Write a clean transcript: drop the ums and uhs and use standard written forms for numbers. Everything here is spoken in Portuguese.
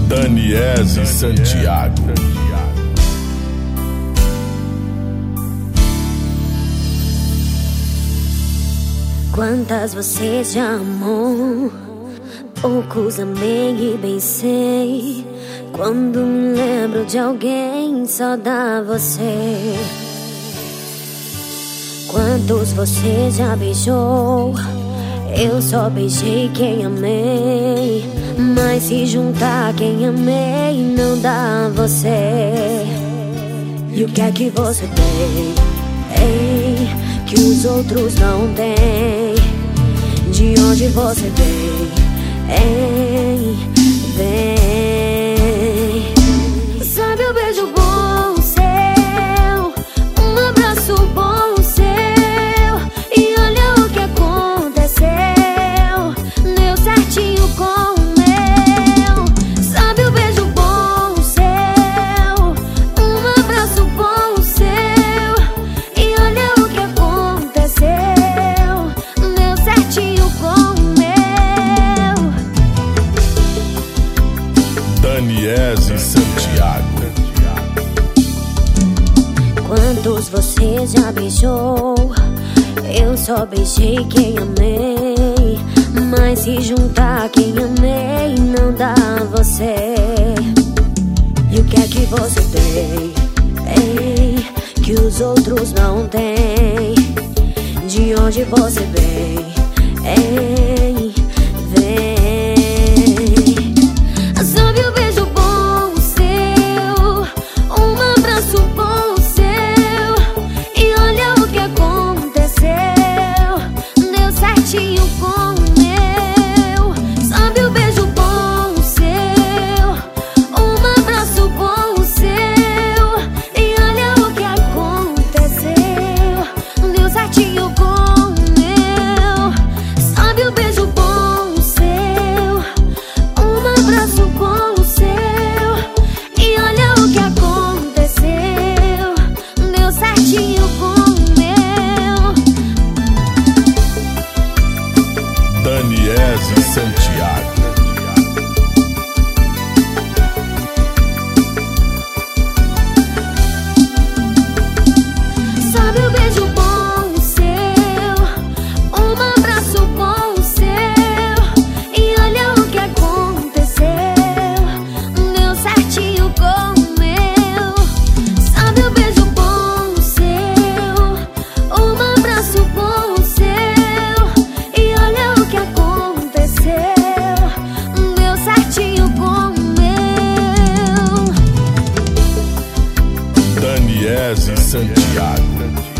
Daniese Santiago. Quantas você já amou? Poucos amei e bem sei. Quando me lembro de alguém, só dá você. Quantos você já beijou? Eu só beijei quem amei. Mas se juntar quem amei, não dá você. E o que é que você tem? Ei, que os outros não têm. De onde você vem? Ei, vem. Sabe o beijo bom seu, um abraço bom seu. E olha o que aconteceu, deu certinho com o meu. Sabe o beijo bom seu, um abraço bom seu. E olha o que aconteceu, deu certinho com o meu. Daniese Santiago. Quantos você já beijou? Eu só beijei quem amei. Mas se juntar quem amei, não dá você. E o que é que você tem? Ei, que os outros não têm. De onde você vem? Ei, vem. Sabe o beijo bom seu, um abraço bom seu. E olha o que aconteceu, deu certinho com o meu. Sabe o beijo bom seu, um abraço bom seu. E olha o que aconteceu, deu certinho com o meu. Sabe o beijo bom seu, um abraço bom seu. E olha o que aconteceu, deu certinho com o meu. Daniese Santiago. Sabe o beijo bom seu, um abraço bom seu. E olha o que aconteceu, deu certinho com o meu. Sabe o beijo bom seu, um abraço bom seu. E olha o que aconteceu, deu certinho com o meu. Daniese Santiago.